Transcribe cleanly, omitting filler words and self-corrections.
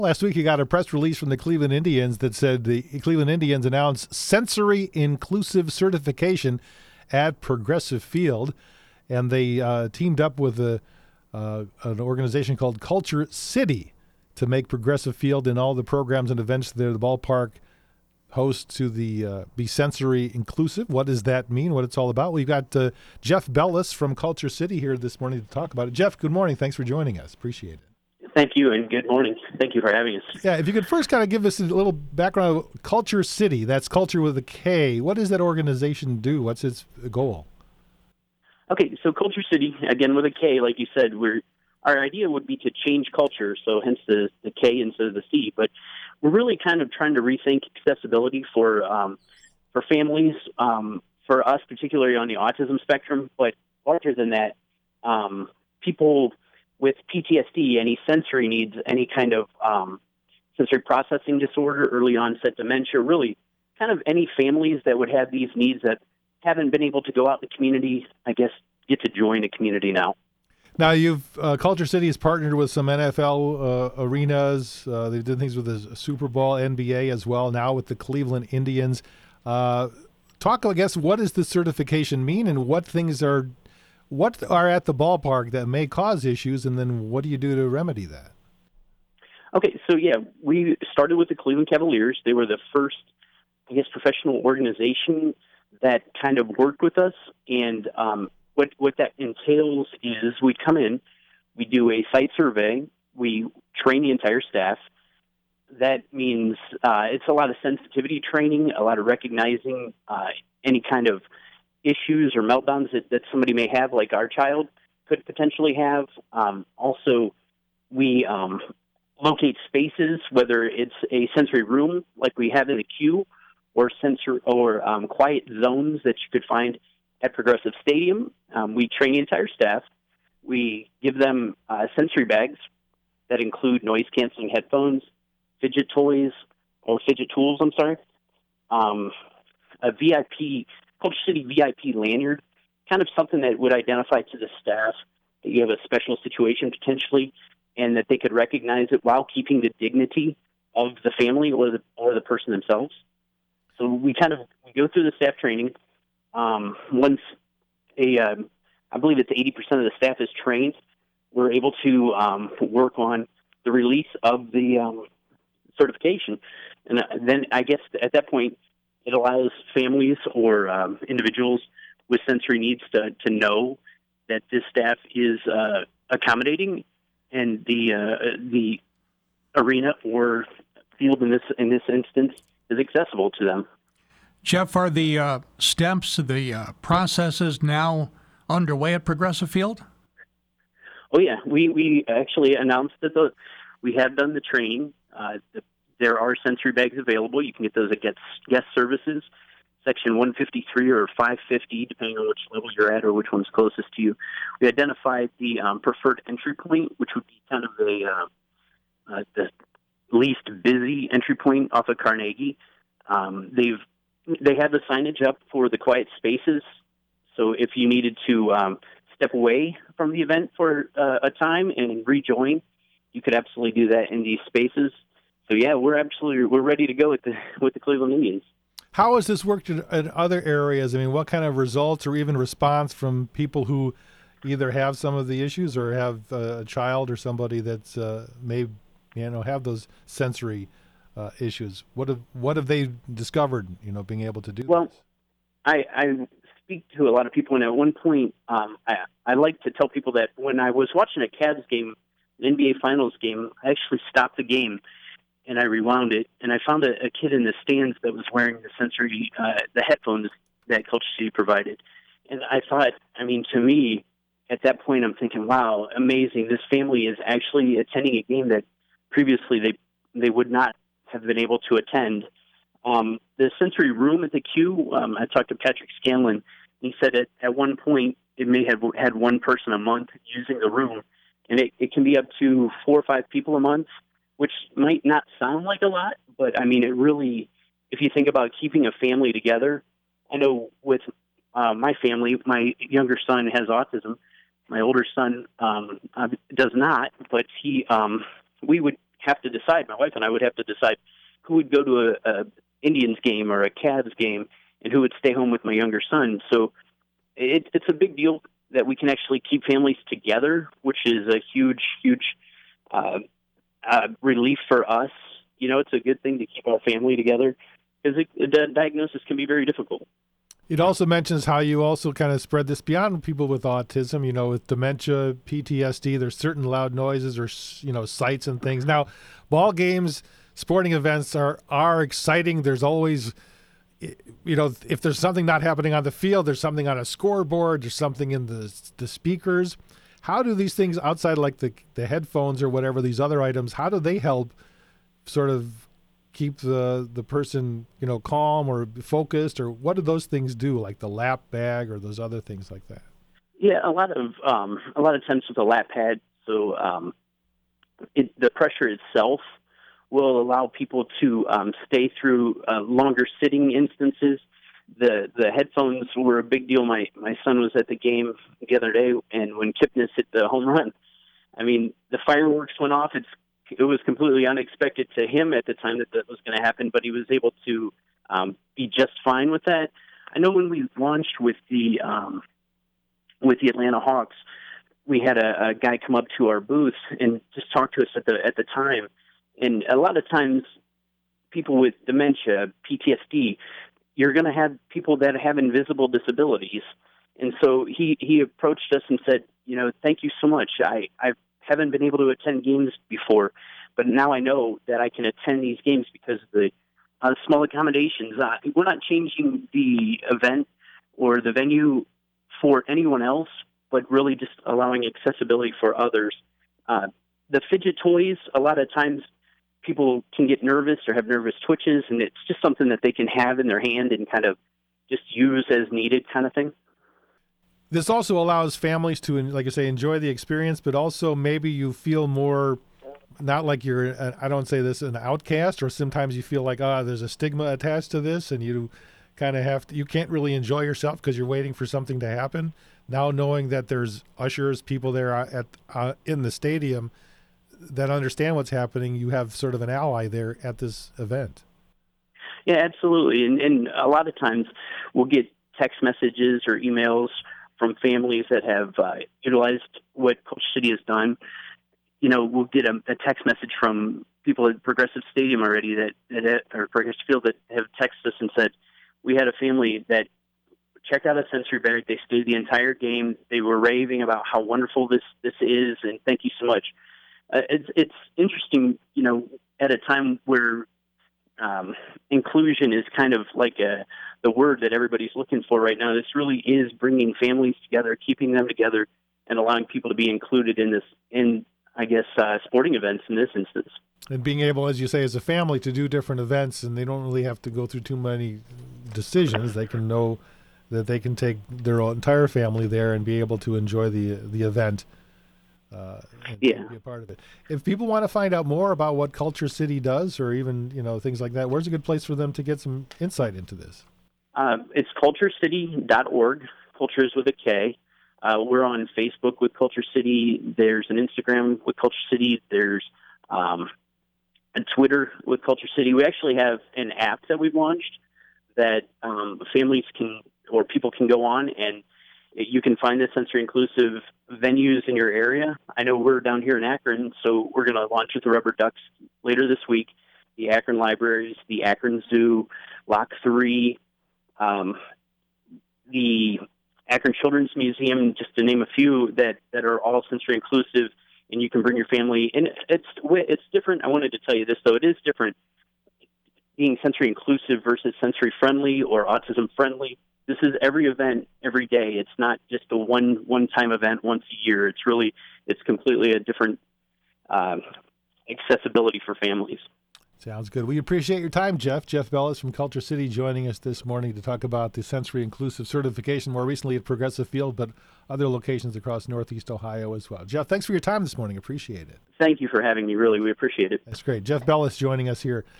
Last week, you got a press release from the Cleveland Indians that said the Cleveland Indians announced sensory inclusive certification at Progressive Field, and they teamed up with an organization called Culture City to make Progressive Field and all the programs and events there, the ballpark host to be sensory inclusive. What does that mean? What it's all about? We've got Jeff Bellis from Culture City here this morning to talk about it. Jeff, good morning. Thanks for joining us. Appreciate it. Thank you, and good morning. Thank you for having us. Yeah, if you could first kind of give us a little background of Culture City. That's culture with a K. What does that organization do? What's its goal? Okay, so Culture City, again with a K, like you said, our idea would be to change culture, so hence the K instead of the C. But we're really kind of trying to rethink accessibility for families, for us, particularly on the autism spectrum, but larger than that, people with PTSD, any sensory needs, any kind of sensory processing disorder, early onset dementia, really kind of any families that would have these needs that haven't been able to go out in the community, I guess, get to join a community now. Now, you've Culture City has partnered with some NFL arenas. They've done things with the Super Bowl, NBA as well, now with the Cleveland Indians. Talk, I guess, what does the certification mean and what are at the ballpark that may cause issues, and then what do you do to remedy that? Okay, so yeah, we started with the Cleveland Cavaliers. They were the first, I guess, professional organization that kind of worked with us, and what that entails is we come in, we do a site survey, we train the entire staff. That means it's a lot of sensitivity training, a lot of recognizing any kind of issues or meltdowns that somebody may have, like our child could potentially have. Also, we locate spaces, whether it's a sensory room like we have in the queue, or quiet zones that you could find at Progressive Stadium. We train the entire staff. We give them sensory bags that include noise-canceling headphones, fidget tools, a VIP, Culture City VIP lanyard, kind of something that would identify to the staff that you have a special situation potentially, and that they could recognize it while keeping the dignity of the family or the person themselves. So we go through the staff training. Once I believe it's 80% of the staff is trained, we're able to work on the release of the certification. And then I guess at that point, it allows families or individuals with sensory needs to know that this staff is accommodating, and the arena or field in this instance is accessible to them. Jeff, are the steps, the processes now underway at Progressive Field? Oh yeah, we actually announced that we have done the training. There are sensory bags available. You can get those at guest services, section 153 or 550, depending on which level you're at or which one's closest to you. We identified the preferred entry point, which would be kind of the least busy entry point off of Carnegie. They have the signage up for the quiet spaces, so if you needed to step away from the event for a time and rejoin, you could absolutely do that in these spaces. So yeah, we're ready to go with the Cleveland Indians. How has this worked in other areas? I mean, what kind of results or even response from people who either have some of the issues or have a child or somebody that's may have those sensory issues? What have they discovered? Being able to do well, this. I speak to a lot of people, and at one point, I like to tell people that when I was watching a Cavs game, an NBA Finals game, I actually stopped the game and I rewound it, and I found a kid in the stands that was wearing the headphones that Culture City provided. And I thought, to me, at that point, I'm thinking, wow, amazing. This family is actually attending a game that previously they would not have been able to attend. The sensory room at the Q, I talked to Patrick Scanlon, and he said at one point it may have had one person a month using the room, and it can be up to 4 or 5 people a month, which might not sound like a lot, but it really, if you think about keeping a family together, I know with my family, my younger son has autism. My older son does not, but we would have to decide. My wife and I would have to decide who would go to a Indians game or a Cavs game, and who would stay home with my younger son. So it's a big deal that we can actually keep families together, which is a huge relief for us. You know, it's a good thing to keep our family together because the diagnosis can be very difficult. It also mentions how you also kind of spread this beyond people with autism, you know, with dementia, PTSD. There's certain loud noises or, you know, sights and things. Now, ball games, sporting events are exciting. There's always, you know, if there's something not happening on the field, there's something on a scoreboard, there's something in the speakers. How do these things outside, like the headphones or whatever, these other items, how do they help sort of keep the person, you know, calm or focused, or what do those things do, like the lap bag or those other things like that? Yeah, a lot of times with a lap pad, so the pressure itself will allow people to stay through longer sitting instances. The headphones were a big deal. My son was at the game the other day, and when Kipnis hit the home run, I mean, the fireworks went off. It was completely unexpected to him at the time that was going to happen, but he was able to be just fine with that. I know when we launched with the Atlanta Hawks, we had a guy come up to our booth and just talk to us at the time. And a lot of times, people with dementia, PTSD, you're going to have people that have invisible disabilities. And so he approached us and said, you know, thank you so much. I haven't been able to attend games before, but now I know that I can attend these games because of the small accommodations. We're not changing the event or the venue for anyone else, but really just allowing accessibility for others. The fidget toys, a lot of times people can get nervous or have nervous twitches, and it's just something that they can have in their hand and kind of just use as needed kind of thing. This also allows families to, like I say, enjoy the experience, but also maybe you feel more, not like you're, I don't say this, an outcast, or sometimes you feel like, there's a stigma attached to this, and you kind of you can't really enjoy yourself because you're waiting for something to happen. Now knowing that there's ushers, people there in the stadium that understand what's happening, you have sort of an ally there at this event. Yeah, absolutely. And a lot of times we'll get text messages or emails from families that have utilized what Culture City has done. You know, we'll get a text message from people at Progressive Stadium already or Progressive Field that have texted us and said, we had a family that checked out a sensory bag. They stayed the entire game. They were raving about how wonderful this is, and thank you so much. It's interesting, you know, at a time where inclusion is kind of like the word that everybody's looking for right now. This really is bringing families together, keeping them together, and allowing people to be included in sporting events in this instance. And being able, as you say, as a family to do different events, and they don't really have to go through too many decisions. They can know that they can take their entire family there and be able to enjoy the event. And be a part of it. If people want to find out more about what Culture City does, or even, you know, things like that, where's a good place for them to get some insight into this? It's culturecity.org. Culture is with a K. We're on Facebook with Culture City. There's an Instagram with Culture City. There's a Twitter with Culture City. We actually have an app that we've launched that families or people can go on, and you can find the sensory inclusive venues in your area. I know we're down here in Akron, so we're going to launch with the Rubber Ducks later this week. The Akron Libraries, the Akron Zoo, Lock 3, the Akron Children's Museum, just to name a few that are all sensory inclusive, and you can bring your family. And it's different. I wanted to tell you this, though. It is different being sensory inclusive versus sensory friendly or autism friendly. This is every event, every day. It's not just a one-time event once a year. It's completely a different accessibility for families. Sounds good. We appreciate your time, Jeff. Jeff Bellis from Culture City joining us this morning to talk about the sensory inclusive certification, more recently at Progressive Field, but other locations across Northeast Ohio as well. Jeff, thanks for your time this morning. Appreciate it. Thank you for having me. Really, we appreciate it. That's great. Jeff Bellis joining us here